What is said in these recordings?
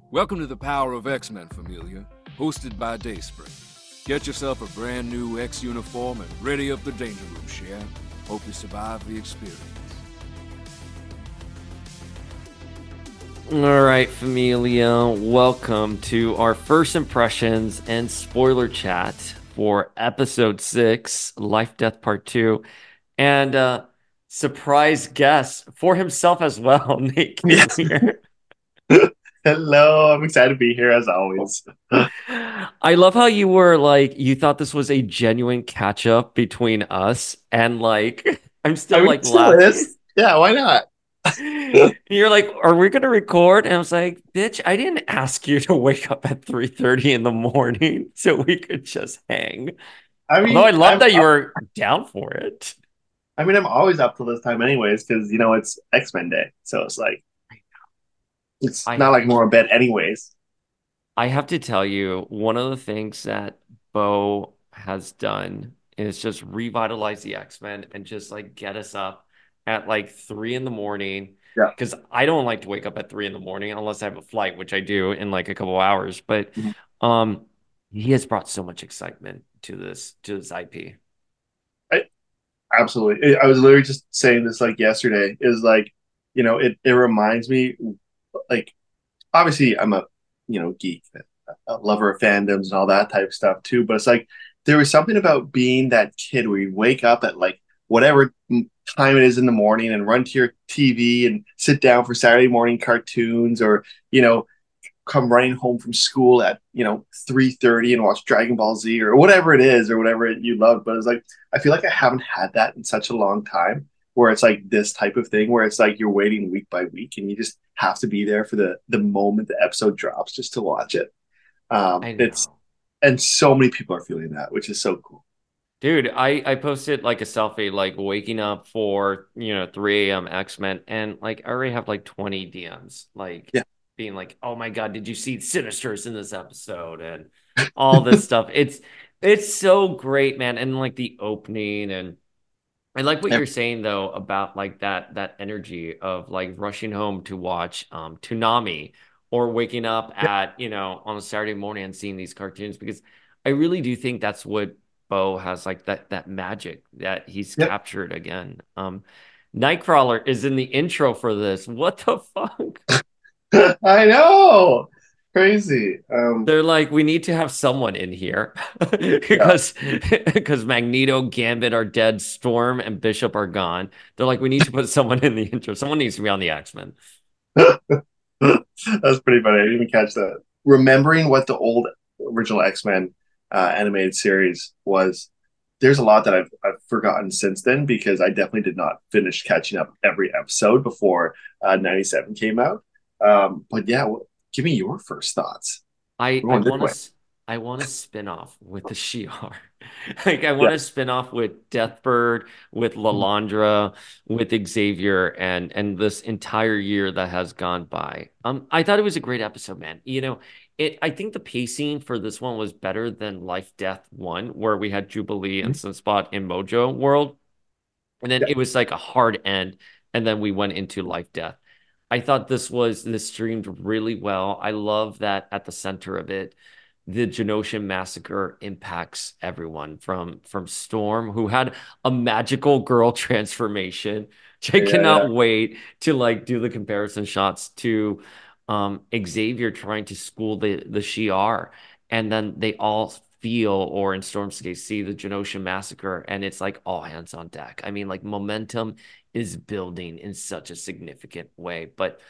Welcome to the Power of X-Men, familia, hosted by Dayspring. Get yourself a brand new X uniform and ready up the danger room, Shia. Hope you survive the experience. All right, familia, welcome to our first impressions and spoiler chat for episode 6, Life Death Part 2. And surprise guest for himself as well, Nate Yes. here. Hello, I'm excited to be here as always. I love how you were like, you thought this was a genuine catch up between us, and like, I'm I still mean, like it still laughing. is. Yeah, why not? You're like, are we gonna record? And I was like, bitch, I didn't ask you to wake up at 3:30 in the morning so we could just hang. I Although I mean, love I'm that you up. were down for it. I'm always up till this time anyways, because it's X-Men Day, so it's like it's not I like more in bed anyways. I have to tell you, one of the things that Bo has done is just revitalize the X-Men and just like get us up at like 3 in the morning. Yeah. Because I don't like to wake up at 3 in the morning unless I have a flight, which I do in like a couple hours. But Mhm. um he has brought so much excitement to this IP. I absolutely. I was literally just saying this like yesterday. Is like, it reminds me, like, obviously I'm a geek, a lover of fandoms and all that type of stuff too. But it's like there was something about being that kid where you wake up at like whatever time it is in the morning and run to your TV and sit down for Saturday morning cartoons, or come running home from school at 3:30 and watch Dragon Ball Z or whatever it is or whatever you love. But it's like I feel like I haven't had that in such a long time, where it's like this type of thing where it's like you're waiting week by week and you just have to be there for the moment the episode drops just to watch it. I It's know. and so many people are feeling that, which is so cool. Dude, I posted like a selfie, like waking up for, 3 a.m. X-Men, and like I already have like 20 DMs, like Yeah. being like, oh my God, did you see Sinister's in this episode? And all this stuff. It's so great, man. And like the opening, and I like what Yeah. you're saying though about like that energy of like rushing home to watch Toonami, or waking up Yeah. at, on a Saturday morning and seeing these cartoons, because I really do think that's what Bo has, like that magic that he's Yeah. captured again. Nightcrawler is in the intro for this. What the fuck? I know. Crazy. They're like, we need to have someone in here Yeah. because Magneto, Gambit are dead, Storm and Bishop are gone. They're like, we need to put someone in the intro. Someone needs to be on the X-Men. That's pretty funny. I didn't even catch that. Remembering what the old original X-Men animated series was, there's a lot that I've forgotten since then because I definitely did not finish catching up every episode before 97 came out. But yeah, give me your first thoughts. I We're I going this want way. to I want to spin off with the Shi'ar. Like I Yeah. want to spin off with Deathbird, with Lalandra, with Xavier, and this entire year that has gone by. I thought it was a great episode, man. I think the pacing for this one was better than Life Death 1, where we had Jubilee and Mhm. Sunspot in Mojo World. And then Yeah. it was like a hard end, and then we went into Life Death. I thought this streamed really well. I love that at the center of it, the Genoshan massacre impacts everyone from Storm, who had a magical girl transformation. I Yeah. Yeah. cannot wait to like do the comparison shots to Xavier trying to school the Shi'ar, and then they all feel, or in Storm's case, see the Genosha massacre, and it's like all hands on deck. I mean, like momentum is building in such a significant way. But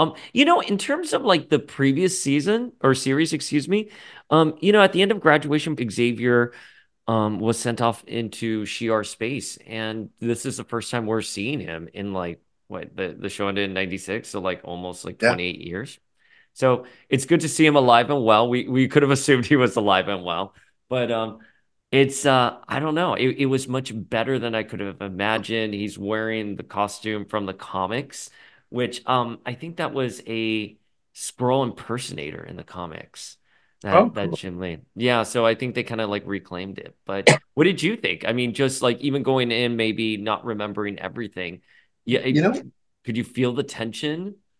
in terms of like the previous season or series, excuse me, at the end of graduation, Xavier was sent off into Shi'ar space, and this is the first time we're seeing him in like what the show ended in 96, so like almost like Yeah. 28 years. So it's good to see him alive and well. We could have assumed he was alive and well, but it's I don't know. It was much better than I could have imagined. He's wearing the costume from the comics, which I think that was a Skrull impersonator in the comics. Oh, That cool. Jim Lee. Yeah, so I think they kind of like reclaimed it. But what did you think? I mean, just like even going in, maybe not remembering everything. Yeah, You know, could you feel the tension?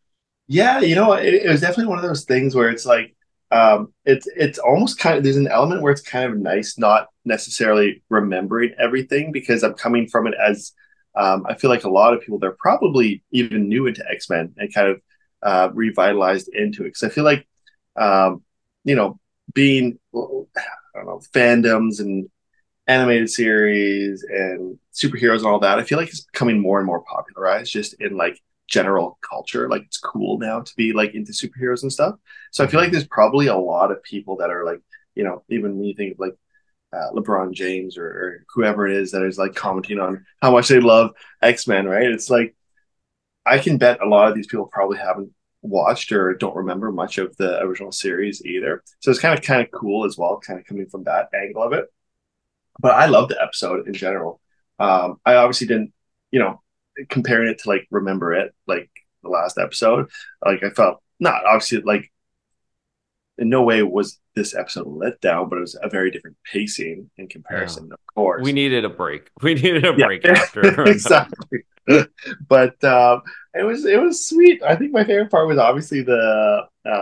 Yeah, it was definitely one of those things where it's like, it's almost kind of, there's an element where it's kind of nice not necessarily remembering everything because I'm coming from it as, I feel like a lot of people they're probably even new into X-Men and kind of revitalized into it because I feel like, um, you know, being I don't know fandoms and animated series and superheroes and all that, I feel like it's becoming more and more popularized just in like general culture. Like it's cool now to be like into superheroes and stuff. So I feel like Mhm. there's probably a lot of people that are like, even when you think of like LeBron James or whoever it is that is like commenting on how much they love X-Men, right? It's like I can bet a lot of these people probably haven't watched or don't remember much of the original series either. So it's kind of cool as well, kind of coming from that angle of it, but I love the episode in general. I obviously didn't, you know, comparing it to like Remember It, like the last episode, like I felt not obviously like in no way was this episode let down, but it was a very different pacing in Yeah. comparison, of We course. needed a break. We needed a Yeah, break after Remember. exactly. But it was sweet. I think my favorite part was obviously the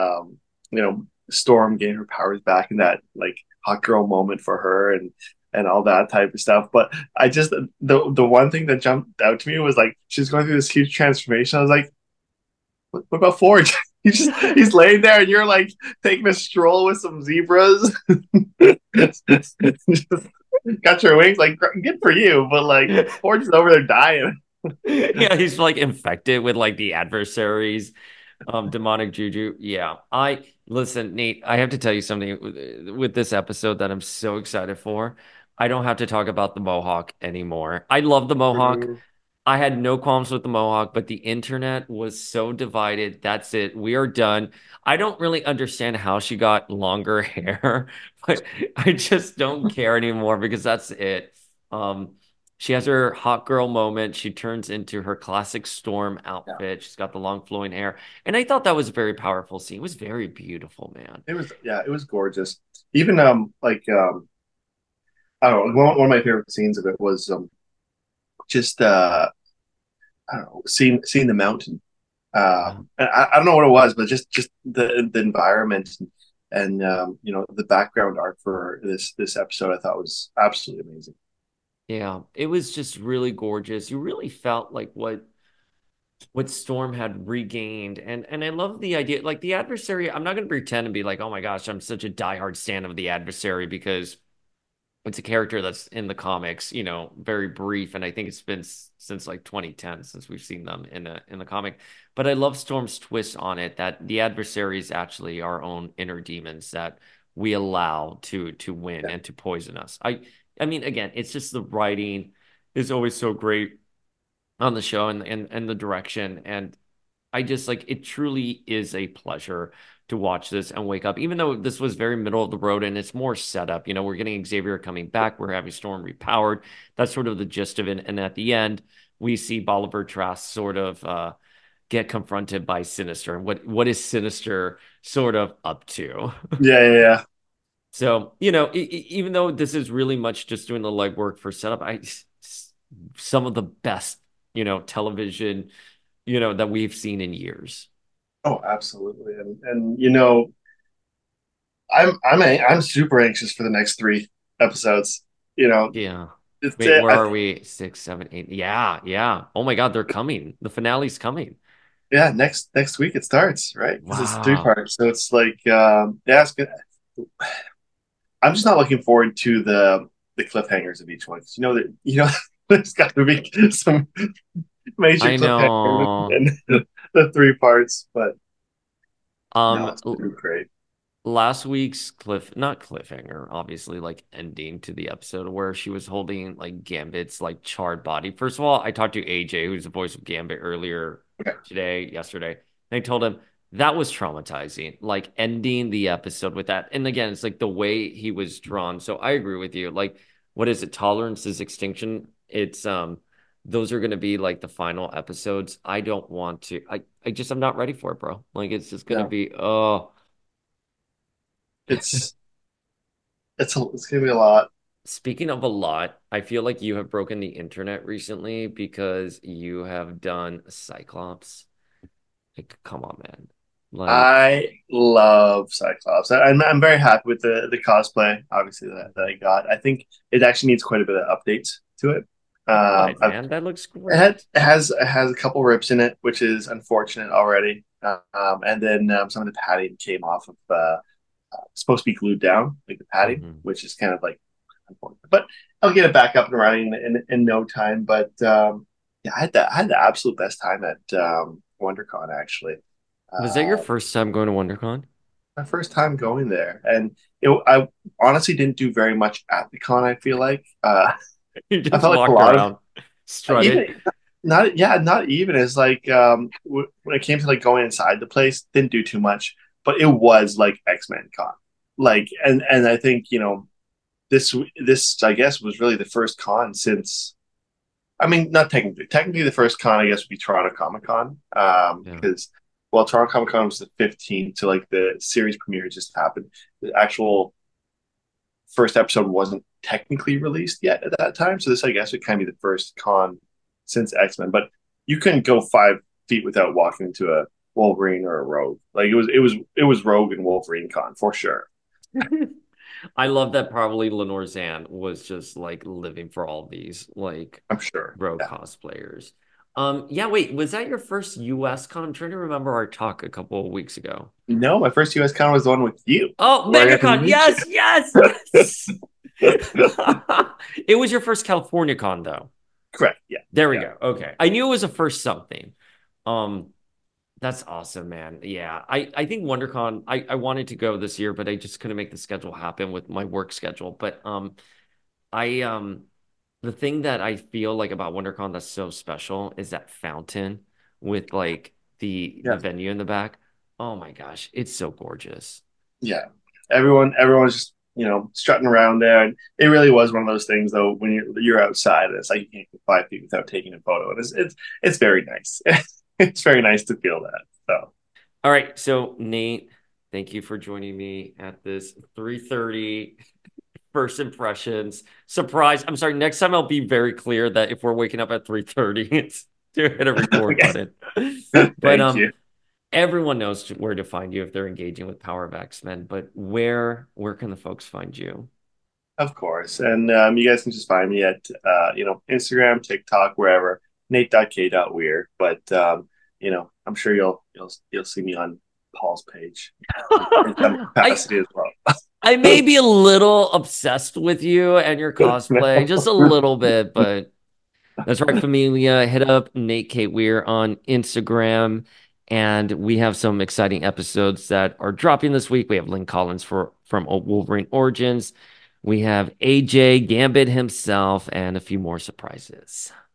Storm getting her powers back in that like hot girl moment for her and all that type of stuff. But I just the one thing that jumped out to me was like she's going through this huge transformation. I was like, what about Forge? He's laying there and you're like taking a stroll with some zebras. Just got your wings, like good for you, but like Forge is over there dying. Yeah, he's like infected with like the adversaries, demonic juju. Yeah. I listen, Nate, I have to tell you something with this episode that I'm so excited for. I don't have to talk about the Mohawk anymore. I love the Mohawk. Mm, I had no qualms with the Mohawk, but the internet was so divided. That's it. We are done. I don't really understand how she got longer hair, but I just don't care anymore because that's it. Um, she has her hot girl moment. She turns into her classic Storm yeah, outfit. She's got the long flowing hair. And I thought that was a very powerful scene. It was very beautiful, man. it was gorgeous. Even I don't know, one of my favorite scenes of it was just I don't know, seeing the mountain. Yeah. And I don't know what it was, but just the environment and the background art for this episode I thought was absolutely amazing. Yeah. It was just really gorgeous. You really felt like what Storm had regained. And I love the idea, like the adversary. I'm not going to pretend and be like, oh my gosh, I'm such a diehard stan of the adversary because it's a character that's in the comics, very brief, and I think it's been since like 2010 since we've seen them in the comic. But I love Storm's twist on it that the adversary is actually our own inner demons that we allow to win Yeah, and to poison us. I mean, again, it's just the writing is always so great on the show and the direction. And I just like it truly is a pleasure to watch this and wake up, even though this was very middle of the road and it's more setup. We're getting Xavier coming back, we're having Storm repowered. That's sort of the gist of it. And at the end, we see Bolivar Trask sort of get confronted by Sinister. And what is Sinister sort of up to? yeah, yeah, yeah. So, even though this is really much just doing the legwork for setup, some of the best, television, that we've seen in years. Oh, absolutely. And I'm super anxious for the next three episodes. You know, Yeah. it's Wait, where I are we? Six, seven, eight. Yeah, yeah. Oh my God, they're coming. The finale's coming. Yeah, next week it starts, right? Because it's three Wow. parts. So it's like yeah, it's good. I'm just not looking forward to the cliffhangers of each one. 'Cause there's got to be some major I cliffhangers know. in the three parts, but no, Um, it's l- gonna be great. Last week's not cliffhanger, obviously, like ending to the episode where she was holding like Gambit's like charred body. First of all, I talked to AJ, who's the voice of Gambit, earlier Okay. yesterday, and I told him that was traumatizing, like ending the episode with that. And again, it's like the way he was drawn. So I agree with you. Like, what is it? Tolerance is extinction. It's those are gonna be like the final episodes. I don't want to. I'm not ready for it, bro. Like it's just gonna Yeah, be oh. it's it's gonna be a lot. Speaking of a lot, I feel like you have broken the internet recently because you have done Cyclops. Like, come on, man. Like, I love Cyclops. I'm very happy with the cosplay, obviously that I got. I think it actually needs quite a bit of updates to it. why, I've man? That looks it great. has a couple rips in it, which is unfortunate already. And then some of the padding came off of supposed to be glued down, like the padding, Hmm. which is kind of like unfortunate. But I'll get it back up and running in no time. But yeah, I had the absolute best time at WonderCon actually. Was that your Uh, first time going to WonderCon? my first time going there, and I honestly didn't do very much at the con. I feel like You I just felt like a walked lot of around, strutted. even not yeah not even as like when it came to like going inside the place, didn't do too much, but it was like X-Men con, like and I think this I guess was really the first con since. I mean, not technically. Technically, the first con I guess would be Toronto Comic Con, Yeah. because well, Toronto Comic Con was the 15th, so like the series premiere just happened. The actual first episode wasn't technically released yet at that time, so this I guess would kind of be the first con since X Men. But you couldn't go 5 feet without walking into a Wolverine or a Rogue. Like it was Rogue and Wolverine con for sure. I love that probably Lenore Zan was just like living for all these like I'm sure. Rogue Yeah. cosplayers. Yeah, wait, was that your first US con? I'm trying to remember our talk a couple of weeks ago. No, my first US con was the one with you, Oh, where I got to MegaCon. meet Yes, yes, yes. It was your first California con, though. Correct. Yeah. There we Yeah. go. Okay. I knew it was a first something. Um, that's awesome, man. Yeah. I think WonderCon, I wanted to go this year, but I just couldn't make the schedule happen with my work schedule. But I the thing that I feel like about WonderCon that's so special is that fountain with like the Yeah. venue in the back. Oh my gosh, it's so gorgeous. Yeah, everyone's just strutting around there, and it really was one of those things though when you're outside, and it's like you can't go 5 feet without taking a photo, and it's very nice. It's very nice to feel that. So All right, so Nate, thank you for joining me at this 3:30 first impressions surprise. I'm sorry, next time I'll be very clear that if we're waking up at 3:30, it's to hit a record okay, button. But thank you. everyone knows where to find you if they're engaging with Power of X-Men, but where can the folks find you? Of course, and you guys can just find me at Instagram, TikTok, wherever Nate.k.weird. But I'm sure you'll see me on Paul's page in some I capacity as well. I may be a little obsessed with you and your cosplay, just a little bit, but that's right, Familia. Hit up Nate Kate Weir on Instagram. And we have some exciting episodes that are dropping this week. We have Lynn Collins from Wolverine Origins. We have AJ Gambit himself and a few more surprises.